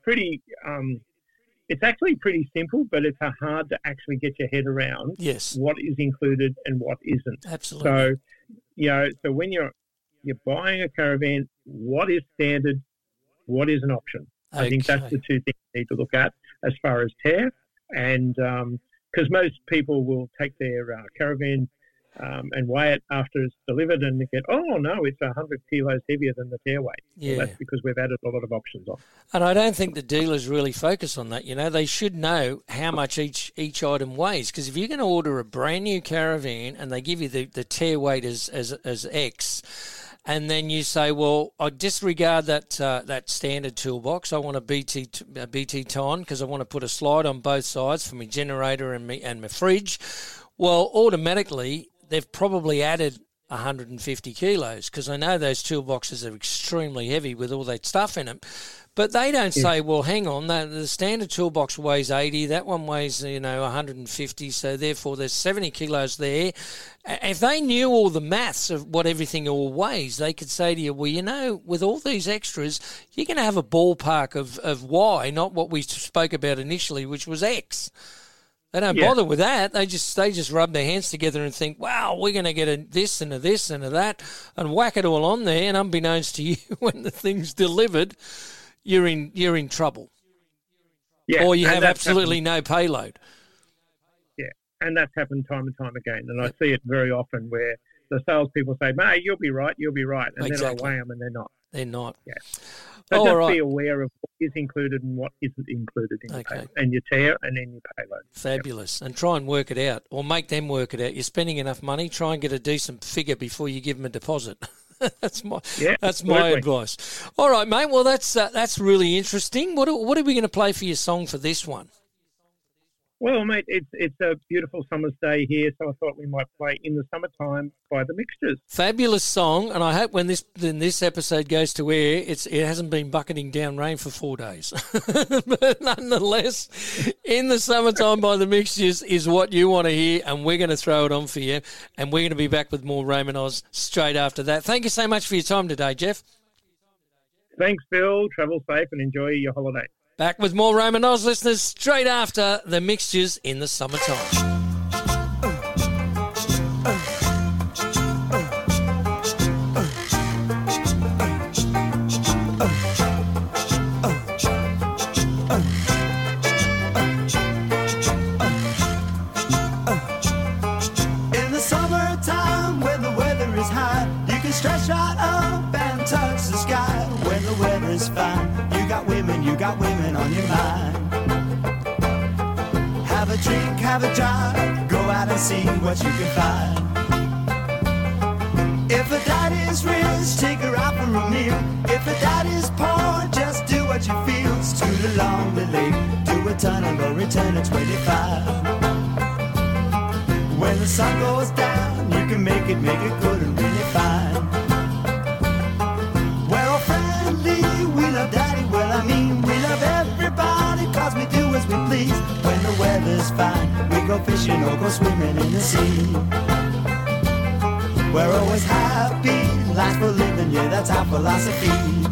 it's actually pretty simple, but it's hard to actually get your head around what is included and what isn't. Absolutely. So, so when you're buying a caravan, what is standard, what is an option? Okay. I think that's the two things you need to look at as far as tear, and because most people will take their caravan and weigh it after it's delivered, and they get, it's 100 kilos heavier than the tear weight. Yeah. Well, that's because we've added a lot of options on. And I don't think the dealers really focus on that. You know, they should know how much each item weighs, because if you're going to order a brand new caravan and they give you the tear weight as X, and then you say, well, I disregard that standard toolbox. I want a BT Ton because I want to put a slide on both sides for my generator and my fridge. Well, automatically they've probably added 150 kilos, because I know those toolboxes are extremely heavy with all that stuff in them. But they don't say, well, hang on, the standard toolbox weighs 80, that one weighs 150, so therefore there's 70 kilos there. If they knew all the maths of what everything all weighs, they could say to you, well, with all these extras, you're going to have a ballpark of Y, not what we spoke about initially, which was X. They don't bother with that. They just rub their hands together and think, wow, we're going to get a this and a this and a that, and whack it all on there. And unbeknownst to you, when the thing's delivered, you're in trouble. Yeah, or you have absolutely no payload. Yeah, and that's happened time and time again. And I see it very often where the salespeople say, mate, you'll be right. And then I weigh them and they're not. They're not. Yeah. So just be aware of what is included and what isn't included in your payload, and your tear and then your payload. Fabulous. And try and work it out, or make them work it out. You're spending enough money, try and get a decent figure before you give them a deposit. That's my advice. All right, mate. Well, that's really interesting. What are we going to play for your song for this one? Well, mate, it's a beautiful summer's day here, so I thought we might play In the Summertime by The Mixtures. Fabulous song, and I hope when this episode goes to air, it hasn't been bucketing down rain for 4 days. But nonetheless, In the Summertime by The Mixtures is what you want to hear, and we're going to throw it on for you, and we're going to be back with more Raymond Oz straight after that. Thank you so much for your time today, Jeff. Thanks, Phil. Travel safe and enjoy your holiday. Back with more Raymond Oz, listeners, straight after The Mixtures in the Summertime. In the summertime, when the weather is hot, you can stretch right up and touch the sky. When the weather is fine, you got women on your mind. Have a a drink, have a drive, go out and see what you can find. If a daddy's rich, take her out for a meal. If a daddy's poor, just do what you feel. Scoot along the lake, do a tunnel or return at 25. When the sun goes down, you can make it good and really fine. We're all friendly, we love daddy, well I mean, we love everybody, cause we do as we please. When the weather's fine, we go fishing or go swimming in the sea. We're always happy, life's for living, yeah, that's our philosophy.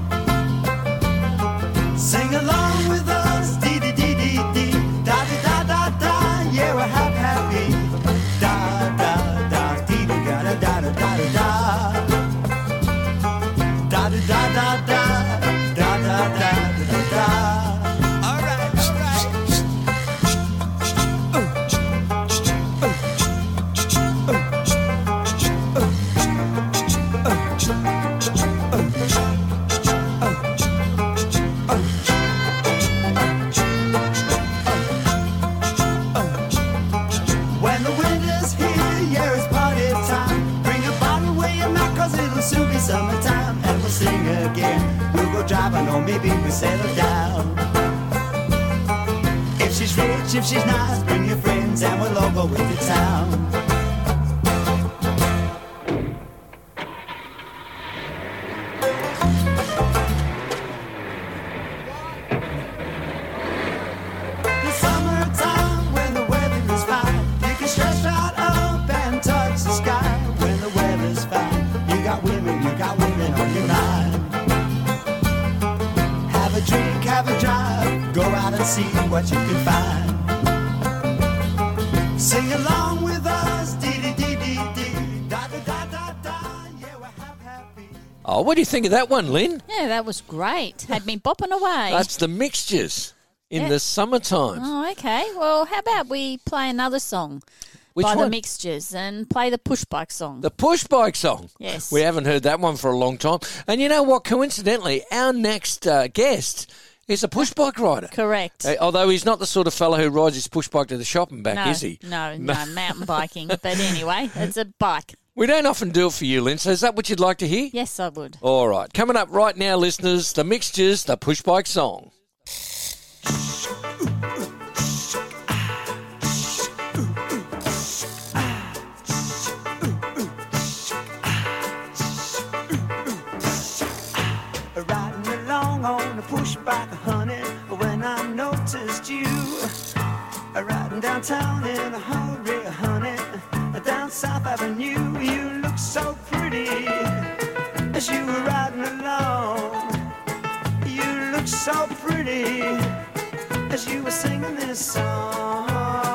Sing along with us, dee-dee-dee-dee-dee, da-dee-da-da-da, yeah, we're happy. Da-da-da, dee-dee-da-da-da-da-da-da. Da-da-da-da-da, da-da-da-da-da-da. All right, all right. When the winter's here, yeah, it's party time. Bring a bottle with you, Mac, cause it'll soon be summertime. And we'll sing again, we'll go driving, or maybe we'll settle down. If she's rich, if she's nice, bring your friends and we'll all go with the town. The summertime, when the weather is fine, you can stretch right up and touch the sky. When the weather's fine, you got women on your mind. Have a drink, have a drive, go out and see what you can find. Sing along with us, dee-dee-dee-dee-dee, da-da-da-da-da, yeah, we're happy. Oh, what do you think of that one, Lynn? Yeah, that was great. Had me bopping away. That's the Mixtures in Yeah. the summertime. Oh, okay. Well, how about we play another song Which by the one? Mixtures and play the Push Bike song? The Push Bike song. Yes. We haven't heard that one for a long time. And you know what? Coincidentally, our next guest is a push bike rider. Correct. Although he's not the sort of fellow who rides his push bike to the shop and back, no, is he? No, mountain biking. But anyway, it's a bike. We don't often do it for you, Lynn. So is that what you'd like to hear? Yes, I would. All right. Coming up right now, listeners, the Mixtures, the Push Bike song. Riding along on a push bike, honey, when I noticed you. Riding downtown in a hurry, honey, down South Avenue. You look so pretty as you were riding along. You look so pretty as you were singing this song.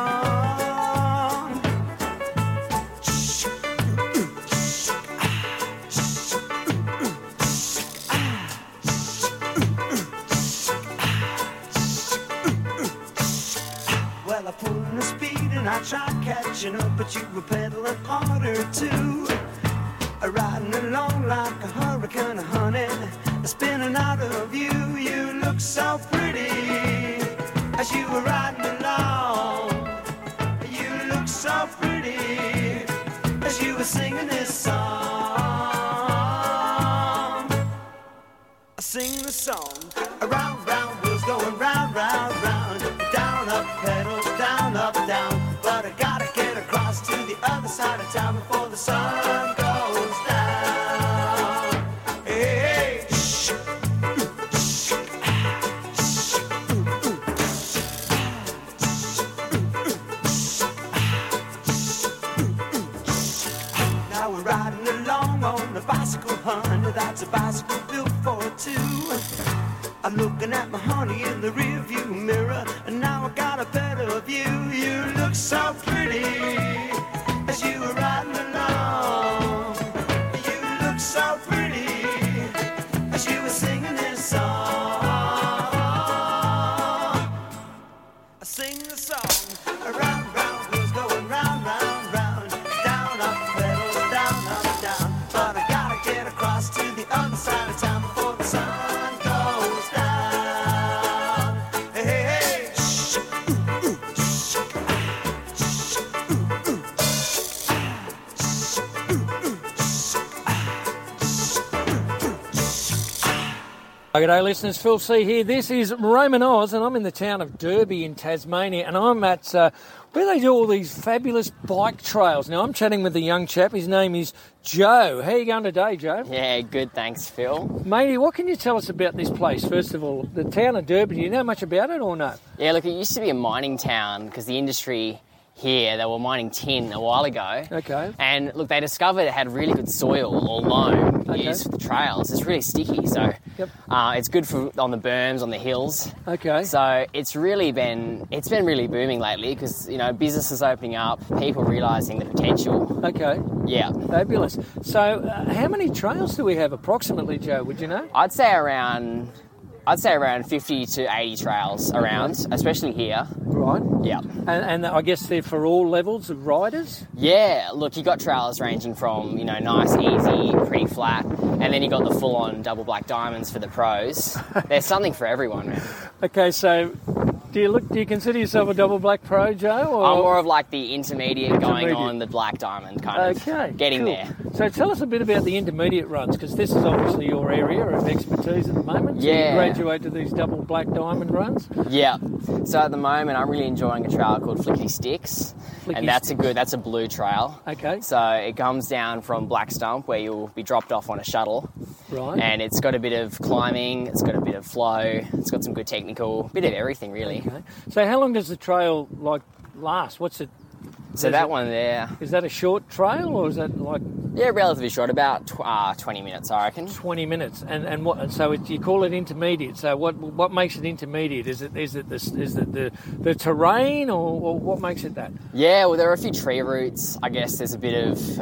Well, I pulled in the speed and I tried catching up, but you were pedaling harder too. Riding along like a hurricane, honey, spinning out of you. You look so pretty as you were riding along. You look so pretty as you were singing this song. I sing the song, around, round, wheels going round, round, round. Down, up, pedals, down, up, down. But I gotta get across to the other side of town before the sun goes down. Hey, shh. Now we're riding along on a bicycle, honey. That's a bicycle built for two. I'm looking at my honey in the rearview mirror, and now I got a better view. You look so pretty as you were riding along. You look so pretty as you were singing this song. I sing the song, around, round, wheels going round, round, round. Down, up, pedals, down, up, down. But I gotta get across to the other side of town before the sun goes down. Hey, hey, shh. G'day listeners, Phil C here. This is Roman Oz and I'm in the town of Derby in Tasmania and I'm at where they do all these fabulous bike trails. Now I'm chatting with a young chap, his name is Joe. How are you going today, Joe? Yeah, good, thanks, Phil. Matey, what can you tell us about this place? First of all, the town of Derby, do you know much about it or no? Yeah, look, it used to be a mining town because the industry here, they were mining tin a while ago. Okay. And look, they discovered it had really good soil or loam used for the trails. It's really sticky, so it's good for on the berms, on the hills. Okay. So it's been really booming lately because, you know, businesses opening up, people realising the potential. Okay. Yeah. Fabulous. So how many trails do we have approximately, Joe, would you know? I'd say around 50 to 80 trails around, especially here. Right. Yeah. And I guess they're for all levels of riders? Yeah, look, you got trails ranging from, you know, nice, easy, pretty flat, and then you got the full-on double black diamonds for the pros. There's something for everyone, man. Okay, so do you consider yourself a double black pro, Joe? Or? I'm more of like the intermediate going on the black diamond kind of getting there. So tell us a bit about the intermediate runs, because this is obviously your area of expertise at the moment. So Yeah. you graduate to these double black diamond runs? Yeah. So at the moment, I'm really enjoying a trail called Flicky Sticks, and that's a blue trail. Okay. So it comes down from Black Stump, where you'll be dropped off on a shuttle. Right. And it's got a bit of climbing, it's got a bit of flow, it's got some good technical, bit of everything really. Okay. So how long does the trail last? What's it? So that one there... Is that a short trail or is that like... Yeah, relatively short, about 20 minutes, I reckon. 20 minutes, and what? So you call it intermediate. So what makes it intermediate? Is it the terrain, or what makes it that? Yeah, well, there are a few tree roots. I guess there's a bit of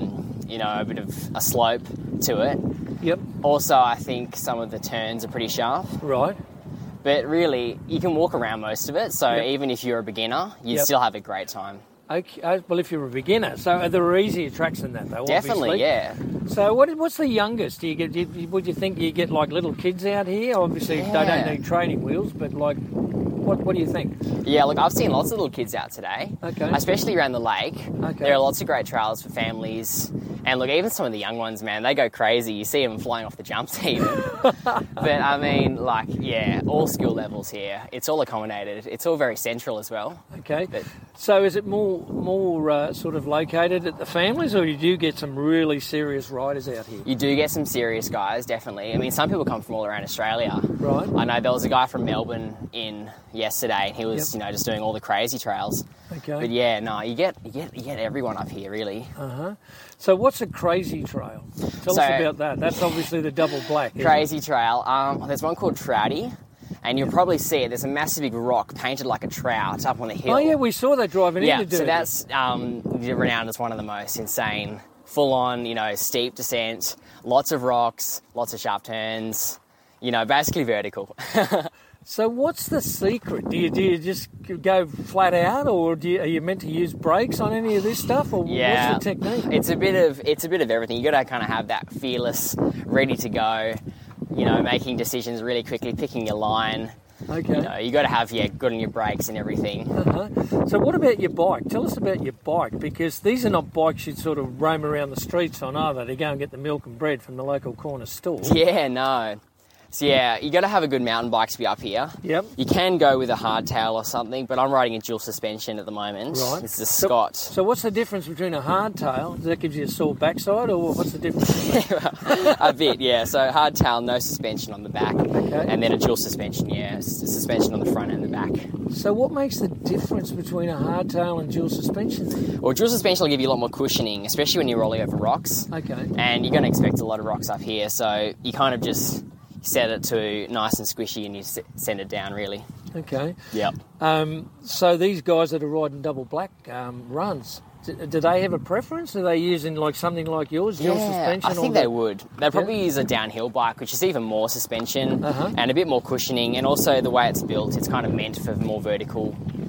a bit of a slope to it. Yep. Also, I think some of the turns are pretty sharp. Right. But really, you can walk around most of it. So even if you're a beginner, you'd still have a great time. Okay, well, if you're a beginner, so there are easier tracks than that, though. Definitely, obviously. So what's the youngest? Would you think you get like little kids out here? Obviously, they don't need training wheels, but like, what do you think? Yeah, look, I've seen lots of little kids out today. Okay. Especially around the lake. Okay. There are lots of great trails for families. And look, even some of the young ones, man, they go crazy. You see them flying off the jumps even. But I mean, like, yeah, all skill levels here. It's all accommodated. It's all very central as well. Okay. So is it more sort of located at the families, or you do get some really serious riders out here? You do get some serious guys, definitely. I mean, some people come from all around Australia. Right. I know there was a guy from Melbourne in yesterday, and he was, just doing all the crazy trails. Okay. But yeah, no, you get everyone up here, really. Uh-huh. So what's a crazy trail? Tell us about that. That's obviously the double black. Crazy trail. There's one called Trouty, and you'll probably see it. There's a massive big rock painted like a trout up on the hill. Oh yeah, we saw that driving into Derby. So that's renowned as one of the most insane, full-on, steep descent, lots of rocks, lots of sharp turns, basically vertical. So what's the secret? Do you just go flat out, or are you meant to use brakes on any of this stuff, or what's the technique? It's a bit of everything. You got to kind of have that fearless, ready to go, making decisions really quickly, picking your line. Okay. You got to have good on your brakes and everything. Uh-huh. So what about your bike? Tell us about your bike, because these are not bikes you'd sort of roam around the streets on, are they? To go and get the milk and bread from the local corner store. Yeah, no. So yeah, you got to have a good mountain bike to be up here. Yep. You can go with a hardtail or something, but I'm riding a dual suspension at the moment. Right. It's a Scott. So what's the difference between a hardtail? Does that give you a sore backside, or what's the difference? A bit, yeah. So hardtail, no suspension on the back, and then a dual suspension, suspension on the front and the back. So what makes the difference between a hardtail and dual suspension then? Well, dual suspension will give you a lot more cushioning, especially when you're rolling over rocks. Okay. And you're going to expect a lot of rocks up here, so you kind of just set it to nice and squishy and you send it down, really. Okay. Yep. So these guys that are riding double black runs, do they have a preference? Are they using something like yours, dual suspension? I think they would. They'd probably use a downhill bike, which is even more suspension and a bit more cushioning, and also the way it's built, it's kind of meant for more vertical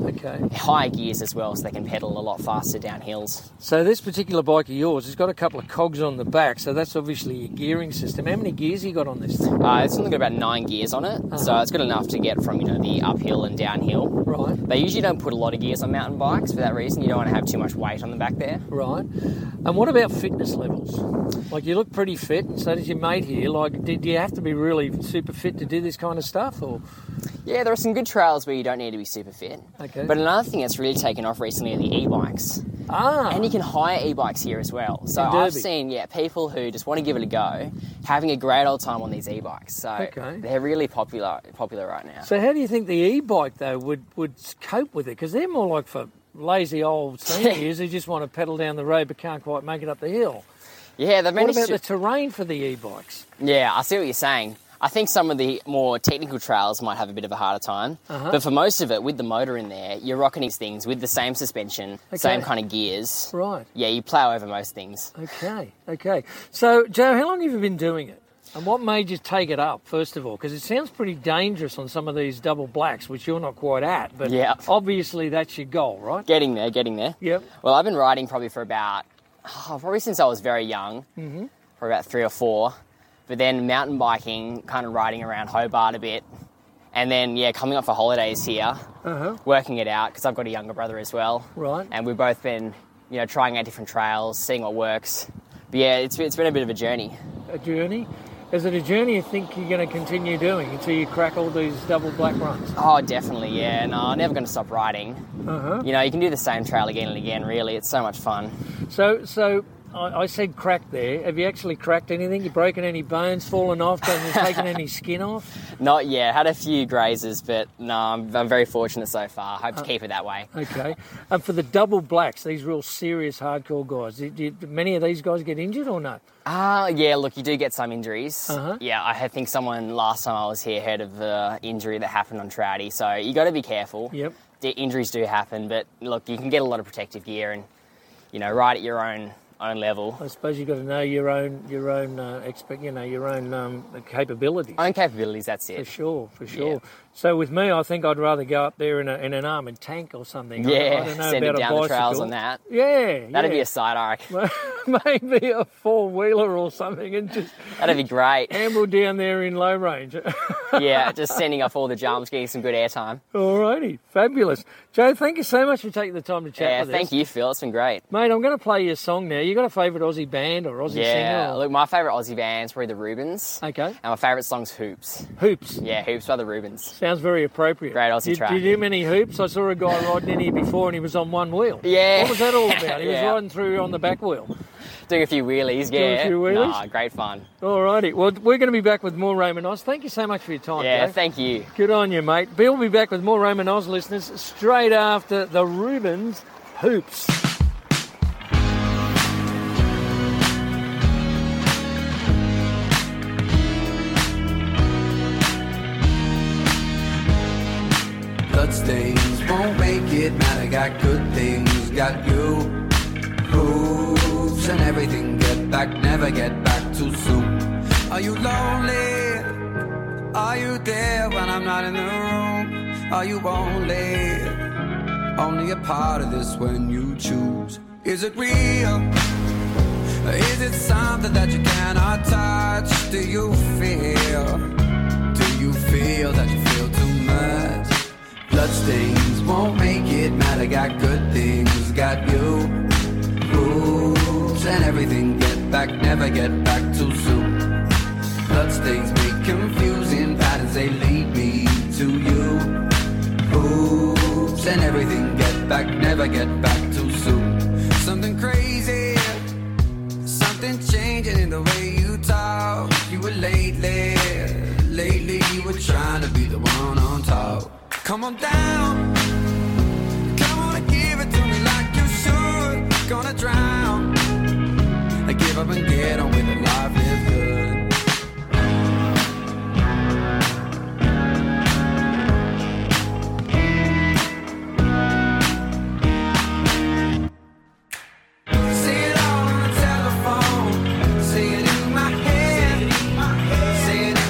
Okay. Higher gears as well, so they can pedal a lot faster down hills. So this particular bike of yours has got a couple of cogs on the back, so that's obviously your gearing system. How many gears you got on this thing? It's only got about 9 gears on it, so it's good enough to get from the uphill and downhill. Right. They usually don't put a lot of gears on mountain bikes for that reason. You don't want to have too much weight on the back there. Right. And what about fitness levels? Like, you look pretty fit, and so does your mate here. Like, do you have to be really super fit to do this kind of stuff, or...? Yeah, there are some good trails where you don't need to be super fit. Okay. But another thing that's really taken off recently are the e-bikes. And you can hire e-bikes here as well. So I've seen, people who just want to give it a go, having a great old time on these e-bikes. So they're really popular right now. So how do you think the e-bike, though, would cope with it? Because they're more like for lazy old seniors who just want to pedal down the road but can't quite make it up the hill. Yeah, they've managed What about the terrain for the e-bikes? Yeah, I see what you're saying. I think some of the more technical trails might have a bit of a harder time. But for most of it, with the motor in there, you're rocking these things with the same suspension, same kind of gears. Right. Yeah, you plough over most things. Okay. So, Joe, how long have you been doing it? And what made you take it up, first of all? Because it sounds pretty dangerous on some of these double blacks, which you're not quite at. But obviously that's your goal, right? Getting there. Yep. Well, I've been riding probably for probably since I was very young, for about 3 or 4. But then mountain biking, kind of riding around Hobart a bit. And then, coming up for holidays here, working it out, because I've got a younger brother as well. Right. And we've both been, trying out different trails, seeing what works. But yeah, it's been a bit of a journey. A journey? Is it a journey you think you're going to continue doing until you crack all these double black runs? Oh, definitely, yeah. No, I'm never going to stop riding. You can do the same trail again and again, really. It's so much fun. So I said crack there. Have you actually cracked anything? You broken any bones, fallen off, taken any skin off? Not yet. Had a few grazes, but no, I'm very fortunate so far. Hope to keep it that way. Okay. And for the double blacks, these real serious hardcore guys, do many of these guys get injured or not? Yeah, look, you do get some injuries. Yeah, I think someone last time I was here heard of the injury that happened on Trouty, so you got to be careful. Yep. The injuries do happen, but look, you can get a lot of protective gear and, ride at your own level. I suppose you've got to know your own capabilities. Own capabilities, that's it. For sure. Yeah. So with me, I think I'd rather go up there in an armoured tank or something. Yeah, I don't know send about it down a the trails on that. Yeah. That'd be a sight, I reckon. Maybe a 4-wheeler or something and just... That'd be great. Amble down there in low range. Yeah, just sending off all the jumps, getting some good airtime. Alrighty, fabulous. Joe, thank you so much for taking the time to chat with us. Yeah, thank you, Phil. It's been great. Mate, I'm going to play you a song now. You got a favourite Aussie band or Aussie singer? Yeah, look, my favourite Aussie band's probably the Rubens. Okay. And my favourite song's Hoops. Hoops? Yeah, Hoops by the Rubens. Sounds very appropriate. Great Aussie track. Did you do many hoops? I saw a guy riding in here before and he was on one wheel. Yeah. What was that all about? He was riding through on the back wheel. Doing a few wheelies, yeah. Doing a few wheelies? Nah, great fun. Alrighty. Well, we're going to be back with more Raymond Oz. Thank you so much for your time, Yeah, Joe. thank you. Good on you, mate. Bill will be back with more Raymond Oz listeners straight after the Rubens Hoops. Bloodstains won't make it matter. Got good things, got you. Hoops and everything. Get back, never get back too soon. Are you lonely? Are you there when I'm not in the room? Are you only a part of this when you choose? Is it real? Is it something that you cannot touch? Do you feel that you feel too much? Bloodstains won't make it matter. Got good things, got you. Hoops and everything. Get back, never get back too soon. Bloodstains make confusing patterns. They lead me to you. Hoops and everything. Get back, never get back too soon. Something crazy, something changing in the way you talk. You were lately you were trying to be the one on top. Come on down, come on and give it to me like you should. Gonna drown, I give up and get on with it. Life is good.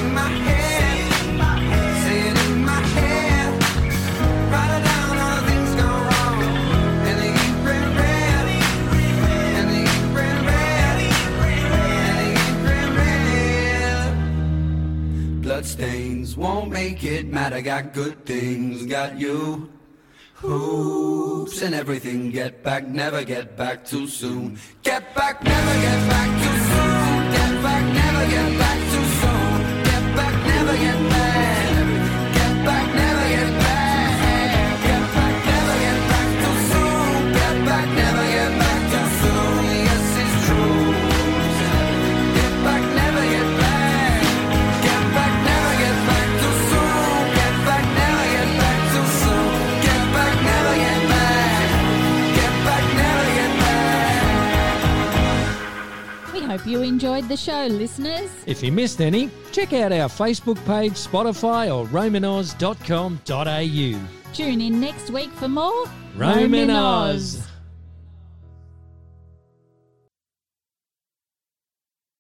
Things bloodstains won't make it matter. Got good things, got you. Hoops and everything. Get back, never get back too soon. Get back, never get back too soon. Get back, never get back too soon. Get back, never get back. Get back, never get back. Get back, never get back too soon. Get back, never get back too soon. Yes, it's true. Get back, never get back. Get back, never get back too soon. Get back, never get back too soon. Get back, never get back. Get back, never get back. We hope you enjoyed the show, listeners. If you missed any, check out our Facebook page, Spotify or romanoz.com.au. Tune in next week for more Roman Oz.